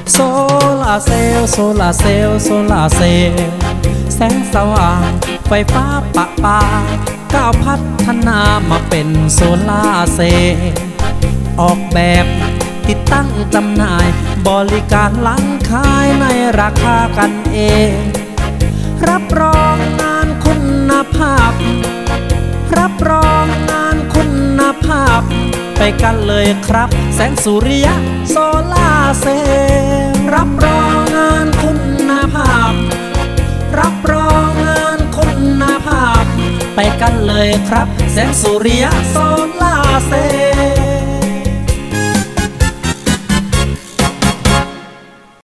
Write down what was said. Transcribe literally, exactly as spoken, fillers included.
โซลาเซลล์โซลาเซลล์โซลาเซลล์แสงสว่างไฟฟ้าปะปาก้าวพัฒนามาเป็นโซลาเซลล์ออกแบบติดตั้งจำหน่ายบริการหลังขายในราคากันเองรับรองงานคุณภาพรับรองงานคุณภาพไปกันเลยครับแสงสุริยะโซลาเซลล์รับรองงานคุณภาพรับรองงานคุณภาพไปกันเลยครับแสงสุริยะโซลาเซลล์